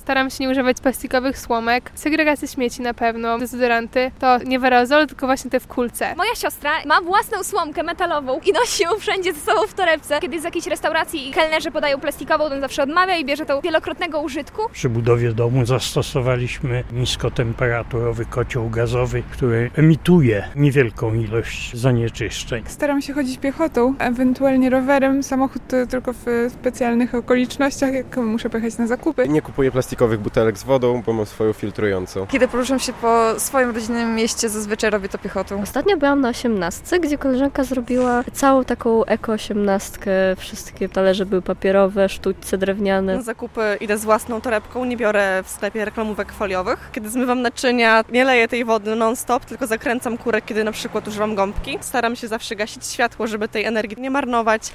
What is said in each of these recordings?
Staram się nie używać plastikowych słomek. Segregacja śmieci na pewno. Dezodoranty to nie w aerozolu, tylko właśnie te w kulce. Moja siostra ma własną słomkę metalową i nosi ją wszędzie ze sobą w torebce. Kiedy z jakiejś restauracji kelnerzy podają plastikową, to zawsze odmawia i bierze tą wielokrotnego użytku. Przy budowie domu zastosowaliśmy niskotemperaturowy kocioł gazowy, który emituje niewielką ilość zanieczyszczeń. Staram się chodzić piechotą, ewentualnie rowerem. Samochód to tylko w specjalnych okolicznościach, jak muszę pojechać na zakupy. Nie kupuję plastikowych butelek z wodą, bo mam swoją filtrującą. Kiedy poruszam się po swoim rodzinnym mieście, zazwyczaj robię to piechotą. Ostatnio byłam na 18, gdzie koleżanka zrobiła całą taką eko-18. Wszystkie talerze były papierowe, sztućce drewniane. Na zakupy idę z własną torebką, nie biorę w sklepie reklamówek foliowych. Kiedy zmywam naczynia, nie leję tej wody non-stop, tylko zakręcam kurek, kiedy na przykład używam gąbki. Staram się zawsze gasić światło, żeby tej energii nie marnować.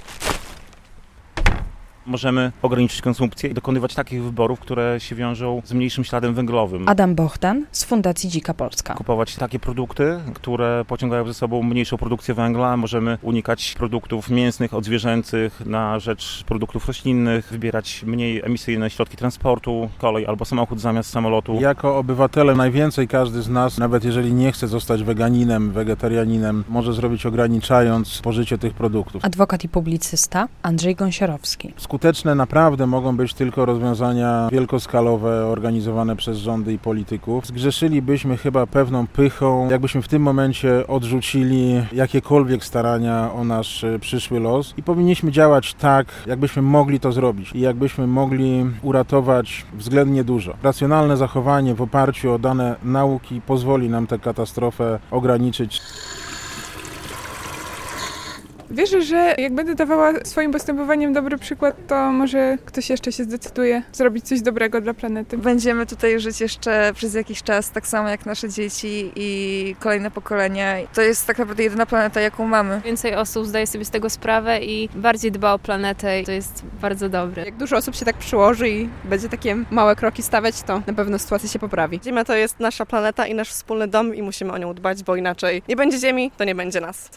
Możemy ograniczyć konsumpcję i dokonywać takich wyborów, które się wiążą z mniejszym śladem węglowym. Adam Bohdan z Fundacji Dzika Polska. Kupować takie produkty, które pociągają ze sobą mniejszą produkcję węgla. Możemy unikać produktów mięsnych, odzwierzęcych na rzecz produktów roślinnych, wybierać mniej emisyjne środki transportu, kolej albo samochód zamiast samolotu. Jako obywatele najwięcej każdy z nas, nawet jeżeli nie chce zostać weganinem, wegetarianinem, może zrobić ograniczając spożycie tych produktów. Adwokat i publicysta Andrzej Gąsiorowski. Skuteczne naprawdę mogą być tylko rozwiązania wielkoskalowe, organizowane przez rządy i polityków. Zgrzeszylibyśmy chyba pewną pychą, jakbyśmy w tym momencie odrzucili jakiekolwiek starania o nasz przyszły los i powinniśmy działać tak, jakbyśmy mogli to zrobić i jakbyśmy mogli uratować względnie dużo. Racjonalne zachowanie w oparciu o dane nauki pozwoli nam tę katastrofę ograniczyć. Wierzę, że jak będę dawała swoim postępowaniem dobry przykład, to może ktoś jeszcze się zdecyduje zrobić coś dobrego dla planety. Będziemy tutaj żyć jeszcze przez jakiś czas, tak samo jak nasze dzieci i kolejne pokolenia. To jest tak naprawdę jedyna planeta, jaką mamy. Więcej osób zdaje sobie z tego sprawę i bardziej dba o planetę. To jest bardzo dobre. Jak dużo osób się tak przyłoży i będzie takie małe kroki stawiać, to na pewno sytuacja się poprawi. Ziemia to jest nasza planeta i nasz wspólny dom i musimy o nią dbać, bo inaczej nie będzie Ziemi, to nie będzie nas.